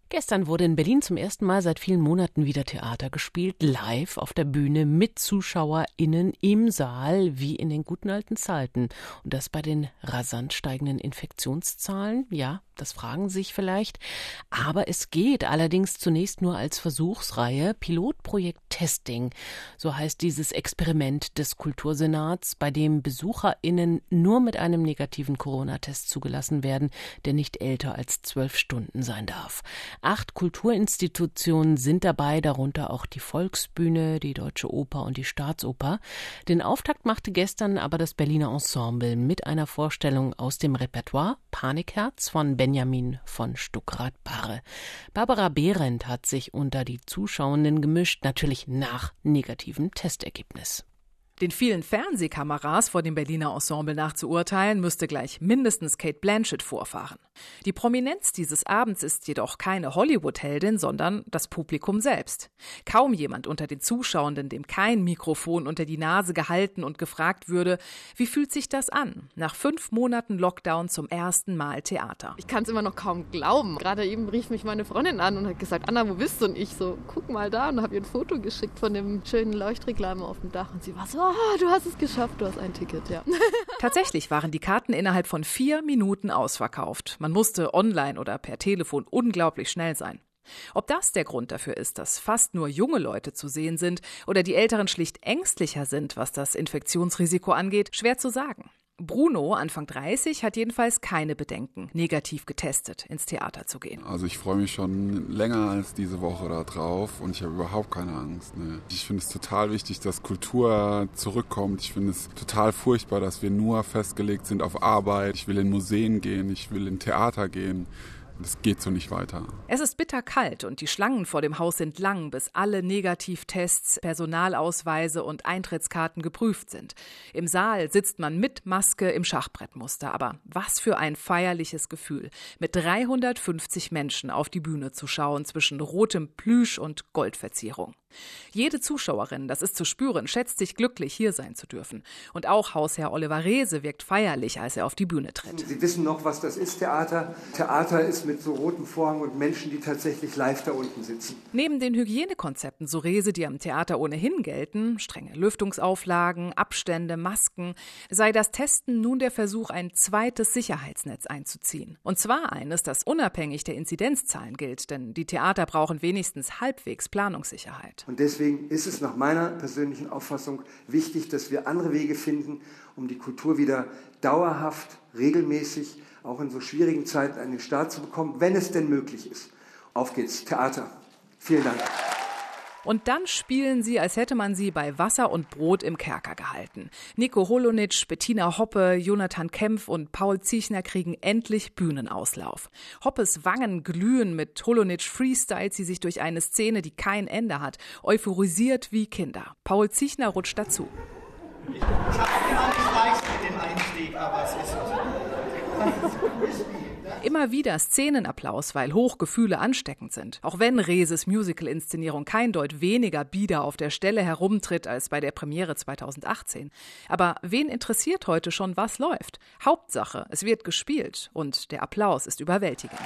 Gestern wurde in Berlin zum ersten Mal seit vielen Monaten wieder Theater gespielt, live auf der Bühne mit ZuschauerInnen im Saal, wie in den guten alten Zeiten. Und das bei den rasant steigenden Infektionszahlen? Ja, das fragen sich vielleicht. Aber es geht allerdings zunächst nur als Versuchsreihe. Pilotprojekt Testing, so heißt dieses Experiment des Kultursenats, bei dem BesucherInnen nur mit einem negativen Corona-Test zugelassen werden, der nicht älter als 12 Stunden sein darf. 8 Kulturinstitutionen sind dabei, darunter auch die Volksbühne, die Deutsche Oper und die Staatsoper. Den Auftakt machte gestern aber das Berliner Ensemble mit einer Vorstellung aus dem Repertoire Panikherz von Benjamin von Stuckrad-Barre. Barbara Behrendt hat sich unter die Zuschauenden gemischt, natürlich nach negativem Testergebnis. Den vielen Fernsehkameras vor dem Berliner Ensemble nach zu urteilen, müsste gleich mindestens Cate Blanchett vorfahren. Die Prominenz dieses Abends ist jedoch keine Hollywood-Heldin, sondern das Publikum selbst. Kaum jemand unter den Zuschauenden, dem kein Mikrofon unter die Nase gehalten und gefragt würde, wie fühlt sich das an? Nach 5 Monaten Lockdown zum ersten Mal Theater. Ich kann es immer noch kaum glauben. Gerade eben rief mich meine Freundin an und hat gesagt, Anna, wo bist du? Und ich so, guck mal da, und habe ihr ein Foto geschickt von dem schönen Leuchtreklame auf dem Dach. Und sie war so, du hast es geschafft, du hast ein Ticket, ja. Tatsächlich waren die Karten innerhalb von 4 Minuten ausverkauft. Man musste online oder per Telefon unglaublich schnell sein. Ob das der Grund dafür ist, dass fast nur junge Leute zu sehen sind oder die Älteren schlicht ängstlicher sind, was das Infektionsrisiko angeht, schwer zu sagen. Bruno, Anfang 30, hat jedenfalls keine Bedenken, negativ getestet ins Theater zu gehen. Also ich freue mich schon länger als diese Woche da drauf und ich habe überhaupt keine Angst. Ne. Ich finde es total wichtig, dass Kultur zurückkommt. Ich finde es total furchtbar, dass wir nur festgelegt sind auf Arbeit. Ich will in Museen gehen, ich will in Theater gehen. Das geht so nicht weiter. Es ist bitterkalt und die Schlangen vor dem Haus sind lang, bis alle Negativtests, Personalausweise und Eintrittskarten geprüft sind. Im Saal sitzt man mit Maske im Schachbrettmuster. Aber was für ein feierliches Gefühl, mit 350 Menschen auf die Bühne zu schauen zwischen rotem Plüsch und Goldverzierung. Jede Zuschauerin, das ist zu spüren, schätzt sich glücklich, hier sein zu dürfen. Und auch Hausherr Oliver Reese wirkt feierlich, als er auf die Bühne tritt. Sie wissen noch, was das ist, Theater. Theater ist mit so rotem Vorhang und Menschen, die tatsächlich live da unten sitzen. Neben den Hygienekonzepten, so Reese, die am Theater ohnehin gelten, strenge Lüftungsauflagen, Abstände, Masken, sei das Testen nun der Versuch, ein zweites Sicherheitsnetz einzuziehen. Und zwar eines, das unabhängig der Inzidenzzahlen gilt, denn die Theater brauchen wenigstens halbwegs Planungssicherheit. Und deswegen ist es nach meiner persönlichen Auffassung wichtig, dass wir andere Wege finden, um die Kultur wieder dauerhaft, regelmäßig, auch in so schwierigen Zeiten an den Start zu bekommen, wenn es denn möglich ist. Auf geht's, Theater. Vielen Dank. Und dann spielen sie, als hätte man sie bei Wasser und Brot im Kerker gehalten. Nico Holonitsch, Bettina Hoppe, Jonathan Kempf und Paul Ziechner kriegen endlich Bühnenauslauf. Hoppes Wangen glühen, mit Holonitsch freestylt sie sich durch eine Szene, die kein Ende hat, euphorisiert wie Kinder. Paul Ziechner rutscht dazu. Ich habe immer nicht leicht mit dem Einstieg, aber es ist so. Immer wieder Szenenapplaus, weil Hochgefühle ansteckend sind. Auch wenn Reeses Musical-Inszenierung kein Deut weniger bieder auf der Stelle herumtritt als bei der Premiere 2018. Aber wen interessiert heute schon, was läuft? Hauptsache, es wird gespielt und der Applaus ist überwältigend.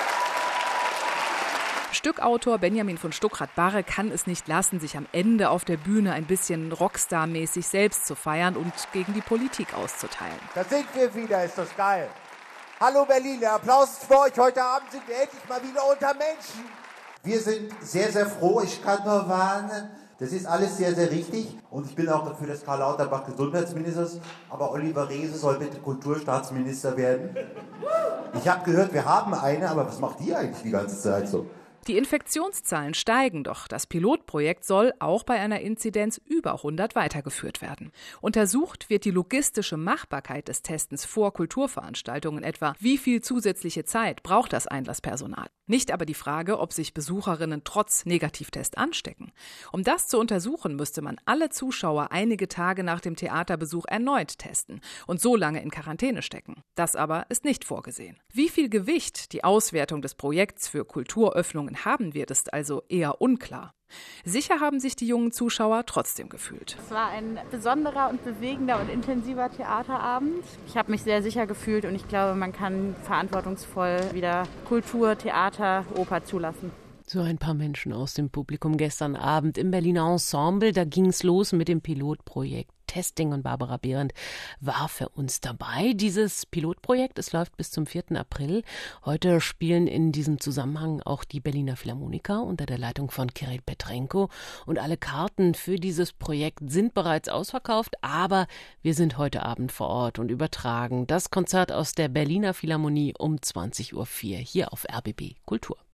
Stückautor Benjamin von Stuckrad-Barre kann es nicht lassen, sich am Ende auf der Bühne ein bisschen Rockstar-mäßig selbst zu feiern und gegen die Politik auszuteilen. Da sind wir wieder, ist das geil. Hallo Berlin, der Applaus ist für euch. Heute Abend sind wir endlich mal wieder unter Menschen. Wir sind sehr, sehr froh. Ich kann nur warnen, das ist alles sehr, sehr richtig. Und ich bin auch dafür, dass Karl Lauterbach Gesundheitsminister ist. Aber Oliver Reese soll bitte Kulturstaatsminister werden. Ich habe gehört, wir haben eine, aber was macht die eigentlich die ganze Zeit so? Die Infektionszahlen steigen, doch das Pilotprojekt soll auch bei einer Inzidenz über 100 weitergeführt werden. Untersucht wird die logistische Machbarkeit des Testens vor Kulturveranstaltungen etwa. Wie viel zusätzliche Zeit braucht das Einlasspersonal? Nicht aber die Frage, ob sich Besucherinnen trotz Negativtest anstecken. Um das zu untersuchen, müsste man alle Zuschauer einige Tage nach dem Theaterbesuch erneut testen und so lange in Quarantäne stecken. Das aber ist nicht vorgesehen. Wie viel Gewicht die Auswertung des Projekts für Kulturöffnungen haben wird, ist also eher unklar. Sicher haben sich die jungen Zuschauer trotzdem gefühlt. Es war ein besonderer und bewegender und intensiver Theaterabend. Ich habe mich sehr sicher gefühlt und ich glaube, man kann verantwortungsvoll wieder Kultur, Theater, Oper zulassen. So ein paar Menschen aus dem Publikum gestern Abend im Berliner Ensemble. Da ging es los mit dem Pilotprojekt Testing und Barbara Behrendt war für uns dabei. Dieses Pilotprojekt, es läuft bis zum 4. April. Heute spielen in diesem Zusammenhang auch die Berliner Philharmoniker unter der Leitung von Kirill Petrenko. Und alle Karten für dieses Projekt sind bereits ausverkauft, aber wir sind heute Abend vor Ort und übertragen das Konzert aus der Berliner Philharmonie um 20.04 Uhr hier auf RBB Kultur.